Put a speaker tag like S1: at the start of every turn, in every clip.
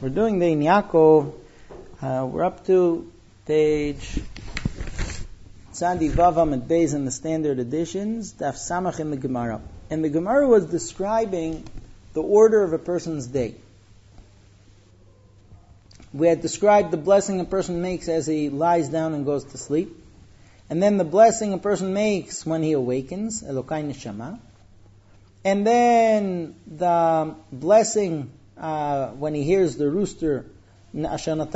S1: We're doing the Yaakov. We're up to page Tzadi Vavam and Beis in the standard editions, Daf Samach in the Gemara. And the Gemara was describing the order of a person's day. We had described the blessing a person makes as he lies down and goes to sleep. And then the blessing a person makes when he awakens, Elokai Neshama. And then the blessing when he hears the rooster, he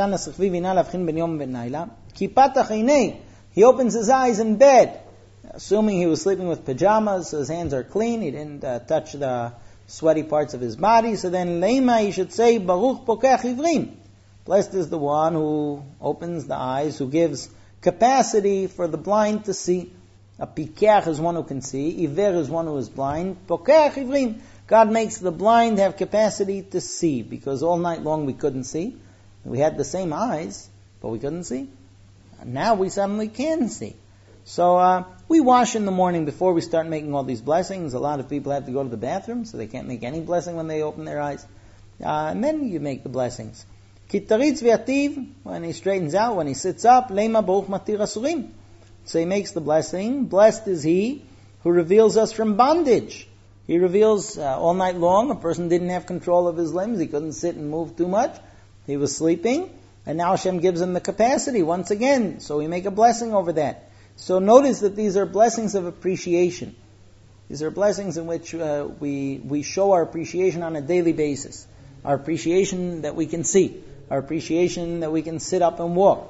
S1: opens his eyes in bed, assuming he was sleeping with pajamas, so his hands are clean, he didn't touch the sweaty parts of his body. So then, Leima, he should say, Baruch Pokech Ivrim. Blessed is the one who opens the eyes, who gives capacity for the blind to see. A pikach is one who can see. Iver is one who is blind. Pokech Ivrim. God makes the blind have capacity to see, because all night long we couldn't see. We had the same eyes, but we couldn't see. Now we suddenly can see. So we wash in the morning before we start making all these blessings. A lot of people have to go to the bathroom, so they can't make any blessing when they open their eyes. And then you make the blessings. Kitaritz v'yativ, when he straightens out, when he sits up, Leima Baruch Matir Asurim. So he makes the blessing. Blessed is he who reveals us from bondage. He reveals all night long. A person didn't have control of his limbs. He couldn't sit and move too much. He was sleeping. And now Hashem gives him the capacity once again. So we make a blessing over that. So notice that these are blessings of appreciation. These are blessings in which we show our appreciation on a daily basis. Our appreciation that we can see. Our appreciation that we can sit up and walk.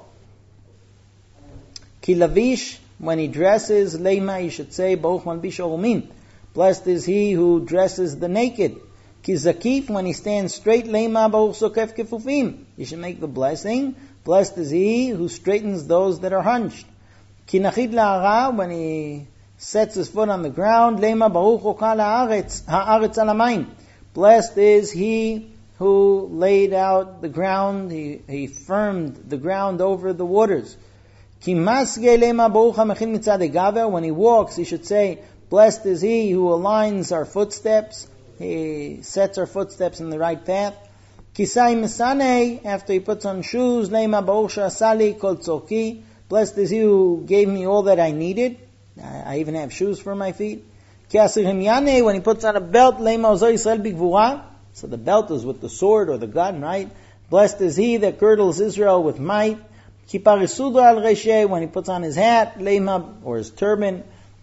S1: Ki lavish, when he dresses, leima, he should say, Baruch malbish orumin. Blessed is he who dresses the naked. Ki zakif, when he stands straight, leima, Baruch sokef kefufim. You should make the blessing. Blessed is he who straightens those that are hunched. Ki nachid la'ara, when he sets his foot on the ground, leima, Baruch okal ha'aretz alamayim. Blessed is he who laid out the ground, he firmed the ground over the waters. When he walks, he should say, blessed is he who aligns our footsteps, he sets our footsteps in the right path. After he puts on shoes, blessed is he who gave me all that I needed. I even have shoes for my feet. When he puts on a belt, so the belt is with the sword or the gun, right? Blessed is he that girdles Israel with might. When he puts on his hat, or his turban,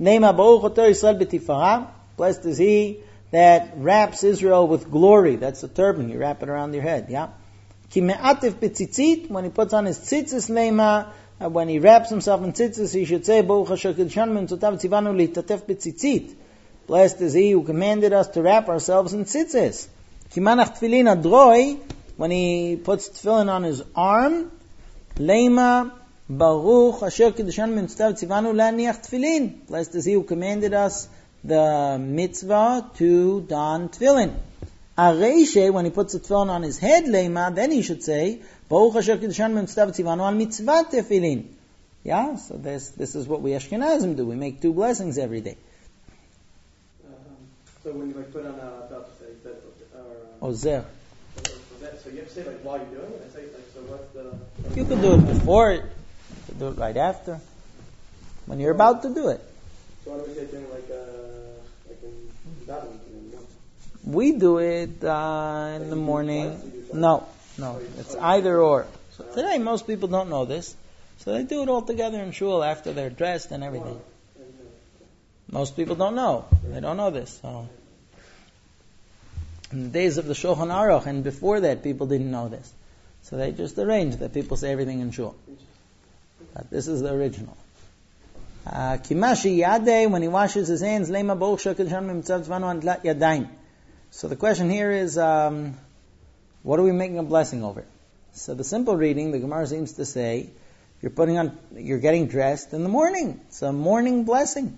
S1: blessed is he that wraps Israel with glory. That's the turban, you wrap it around your head, yeah? When he puts on his tzitzis, when he wraps himself in tzitzis, he should say, blessed is he who commanded us to wrap ourselves in tzitzis. When he puts tefillin on his arm, Leima Baruch Asher Kiddushan Mitzvah Tzivanu Laniach Tefillin. Blessed is he who commanded us the mitzvah to don tefillin. Areishe, when he puts the tefillin on his head, Leima, then he should say Baruch Asher Kiddushan Mitzvah Tzivanu Al Mitzvah Tefillin. Yeah, so this is what we Ashkenazim do. We make two blessings every day.
S2: So when you put on a belt, say that
S1: Ozer.
S2: So you have to say while you're doing it. I say so. What's the?
S1: You can do it before it. You can do it right after. When you're about to do it.
S2: So why don't we say during like in davening?
S1: We do it in the morning. No, it's either or. So today most people don't know this, so they do it all together in shul after they're dressed and everything. Most people don't know. They don't know this. So in the days of the Shulchan Aruch and before that, people didn't know this. So they just arranged that people say everything in shul. But this is the original. Kimashi Yadeh, when he washes his hands, Leima Baruch Shekadishan Mitzvah Tzvanu Antlat Yadayim. So the question here is, what are we making a blessing over? So the simple reading, the Gemara seems to say, you're getting dressed in the morning. It's a morning blessing.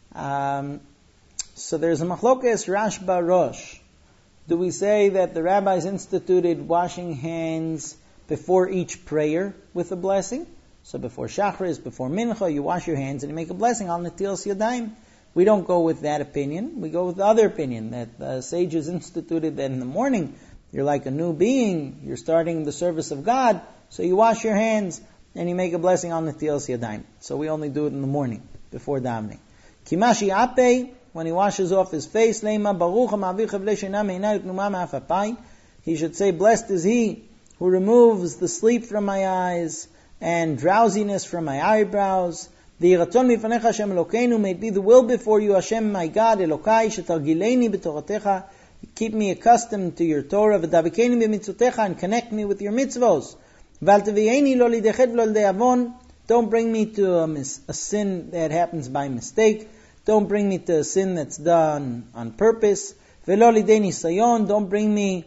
S1: So there's a machlokes Rashba Rosh. Do we say that the rabbis instituted washing hands before each prayer with a blessing? So before Shachris, before Mincha, you wash your hands and you make a blessing al Netilas Yadayim. We don't go with that opinion. We go with the other opinion that the sages instituted that in the morning You're like a new being. You're starting the service of God. So you wash your hands and you make a blessing on Netilas Yadayim. So we only do it in the morning before davening. Kimashi Ape, when he washes off his face, Leima Baruch HaMa'avir Chavlei Sheina Me'inai U'Tnuma Me'afapai. He should say, blessed is he who removes the sleep from my eyes and drowsiness from my eyebrows. V'yiratzon mifanecha Hashem Elokeinu, may it be the will before you, Hashem my God, Elokai, shetargileni b'toratecha, keep me accustomed to your Torah, v'davikeini b'mitzvotecha, and connect me with your mitzvos. V'al tevi'eni lo lidechet v'lo l'de'avon, don't bring me to a sin that happens by mistake. Don't bring me to a sin that's done on purpose. V'lo lidei nisayon, don't bring me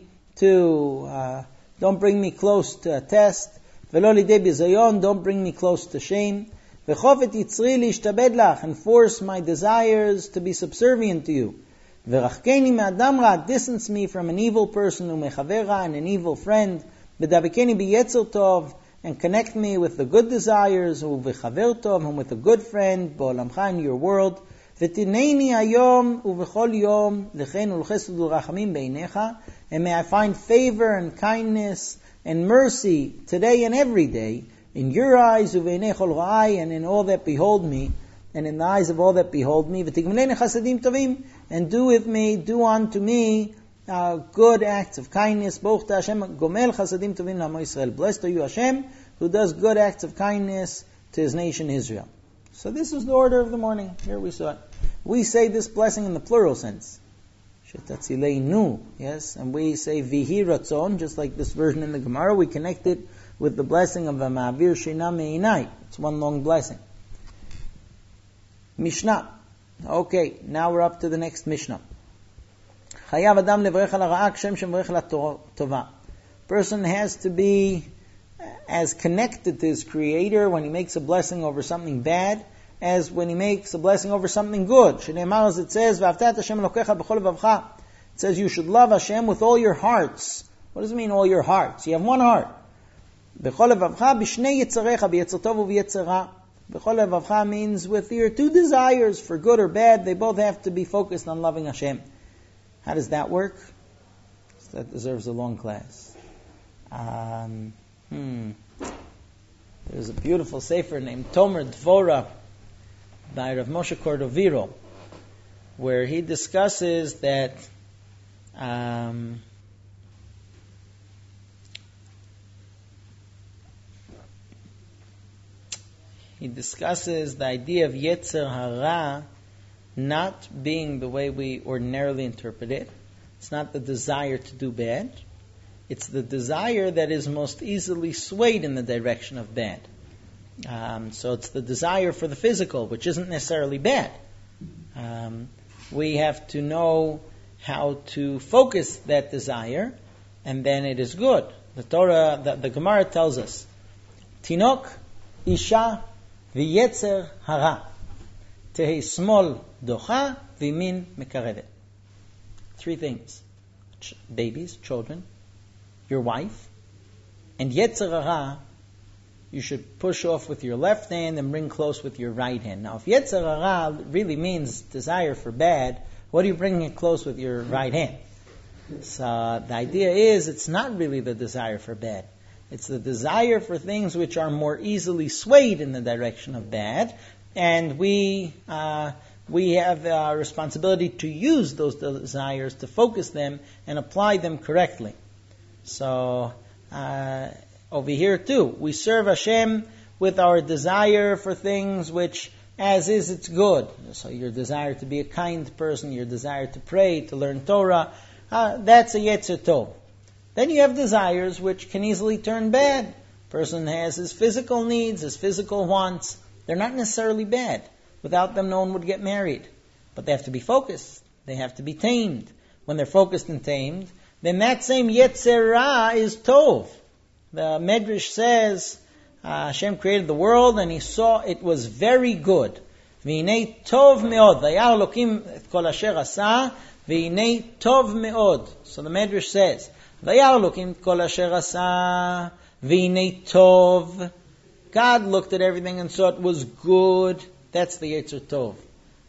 S1: close to a test. V'lo lidei bizayon, don't bring me close to shame. V'chofet yitzri l'ishtabed lach, and force my desires to be subservient to you. V'rachkeni me'adam ra, distance me from an evil person, u'mechavera, and an evil friend. V'davekeni b'yetzer tov, and connect me with the good desires, u'v'chaver tov, and with a good friend, b'olamcha, in your world. V'tineni hayom u'v'chol yom lechen u'lchesed u'rachamim beinecha, and may I find favor and kindness and mercy today and every day in your eyes, u'v'einei chol ra'ai, and in all that behold me, and in the eyes of all that behold me. V'tigmeleni chasadim tovim, and do unto me good acts of kindness. Baruch ta Hashem gomel chasadim tovim l'amo Yisrael. Blessed are you, Hashem, who does good acts of kindness to his nation Israel. So this is the order of the morning. Here we saw it. We say this blessing in the plural sense. Shetatzilenu, yes, and we say vihi ratzon, just like this version in the Gemara. We connect it with the blessing of Ma'avir Sheina Me'inai. It's one long blessing. Mishnah. Okay, now we're up to the next Mishnah. Chayav adam levarech al hara'a kshem shemarech la tova. Person has to be as connected to his Creator when he makes a blessing over something bad as when he makes a blessing over something good. Shneimar, as it says, v'avtat Hashem Elokecha b'chol levavcha. It says you should love Hashem with all your hearts. What does it mean, all your hearts? You have one heart. B'chol levavcha b'shnei yitzarecha, b'yetzer tov u'b'yetzer ra. B'chol levavcha means with your two desires, for good or bad, they both have to be focused on loving Hashem. How does that work? That deserves a long class. There's a beautiful sefer named Tomer Dvora by Rav Moshe Cordovero, where he discusses that the idea of Yetzer Hara not being the way we ordinarily interpret it. It's not the desire to do bad. It's the desire that is most easily swayed in the direction of bad. So it's the desire for the physical, which isn't necessarily bad. We have to know how to focus that desire, and then it is good. The Torah, the Gemara tells us, Tinok, Isha, V'yetzer Hara, Tehi Smol Docha, V'min Mekarevet. Three things. Babies, children, your wife, and Yetzer Hara, you should push off with your left hand and bring close with your right hand. Now, if Yetzer Hara really means desire for bad, what are you bringing it close with your right hand? So the idea is it's not really the desire for bad. It's the desire for things which are more easily swayed in the direction of bad, and we have a responsibility to use those desires, to focus them and apply them correctly. So over here too, we serve Hashem with our desire for things which, as is, it's good. So your desire to be a kind person, your desire to pray, to learn Torah, that's a Yetzer Tov. Then you have desires which can easily turn bad. Person has his physical needs, his physical wants. They're not necessarily bad. Without them, no one would get married. But they have to be focused. They have to be tamed. When they're focused and tamed, then that same Yetzer Ra is Tov. The Medrash says, Hashem created the world and He saw it was very good. V'hinei tov me'od. Vayar Elokim et kol asher asa. V'hinei tov me'od. So the Medrash says, Vayar Elokim et kol asher asa. V'hinei tov. God looked at everything and saw it was good. That's the Yetzer Tov.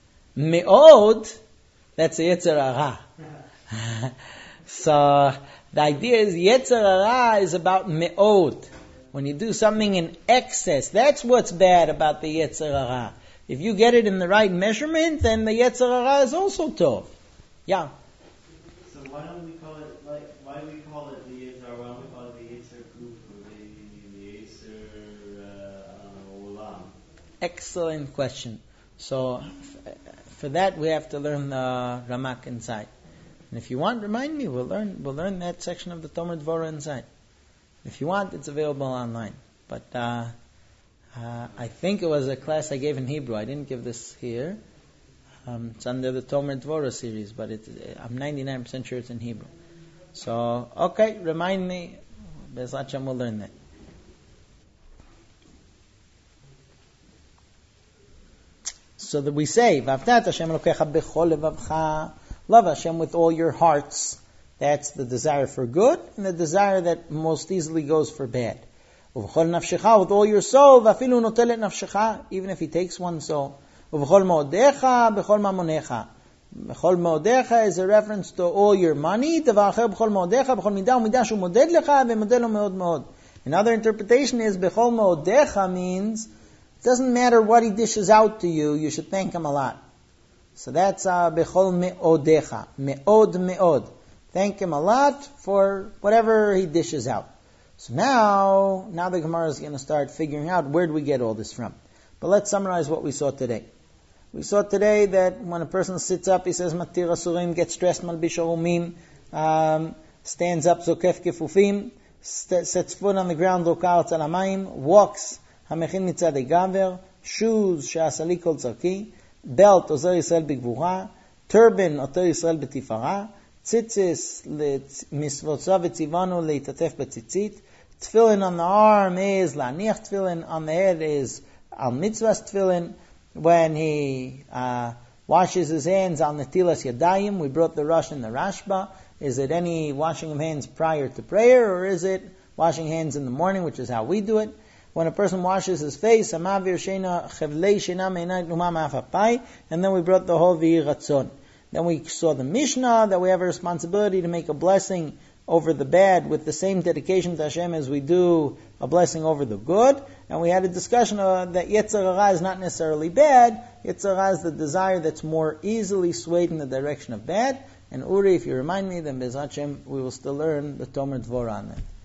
S1: Me'od, that's the Yetzer Hara. So The idea is Yetzer Hara is about me'od. When you do something in excess, that's what's bad about the Yetzer Hara. If you get it in the right measurement, then the Yetzer Hara is also tov. Yeah.
S3: So why don't we call it why do we call it the Yetzer Hara? Why don't we call it the Yetzer Guf or the Yetzer Olam?
S1: Excellent question. So for that we have to learn the Ramak inside. And if you want, remind me. We'll learn that section of the Tomer Dvorah inside. If you want, it's available online. But I think it was a class I gave in Hebrew. I didn't give this here. It's under the Tomer Dvorah series, but I'm 99% sure it's in Hebrew. So, okay, remind me. Be'ezrat Hashem, we'll learn that. So that we say, V'avtat Hashem Elokecha b'chol levavcha. Love Hashem with all your hearts. That's the desire for good, and the desire that most easily goes for bad. Uv'chol nafshecha, with all your soul, v'afilu notelet nafshecha, even if he takes one soul. Uv'chol mo'odecha, b'chol mamonecha. B'chol mo'odecha is a reference to all your money. Davar acher b'chol mo'odecha, b'chol midah u'midah shu moded lecha, v'moded lo me'od me'od. Another interpretation is, b'chol mo'odecha means, it doesn't matter what he dishes out to you, you should thank him a lot. So that's bechol me'odecha, me'od me'od. Thank him a lot for whatever he dishes out. So now the Gemara is going to start figuring out where do we get all this from. But let's summarize what we saw today. We saw today that when a person sits up, he says Matir Asurim, gets dressed Malbish Orumim, stands up Zokef Kefufim, sets foot on the ground Lokar Tzal Hamayim, walks Hamechin Mitzadei Gaver, shoes She'asali Kol Tzarki, belt Ozer Yisrael B'Gvura, turban Oter Yisrael B'Tifara, tzitzis Misvotzav Etzivanu Leitatef B'Tzitzit, tefillin on the arm is Laniach tefillin, on the head is Al Mitzvahs tefillin. When he washes his hands Al Netilas Yadayim, we brought the Rosh and the Rashba. Is it any washing of hands prior to prayer, or is it washing hands in the morning, which is how we do it? When a person washes his face, and then we brought the whole V'yi Ratzon. Then we saw the Mishnah, that we have a responsibility to make a blessing over the bad with the same dedication to Hashem as we do a blessing over the good. And we had a discussion that Yetzer Hara is not necessarily bad. Yetzer Hara is the desire that's more easily swayed in the direction of bad. And Uri, if you remind me, then Be'ezrat Hashem, we will still learn the Tomer Dvorah on that.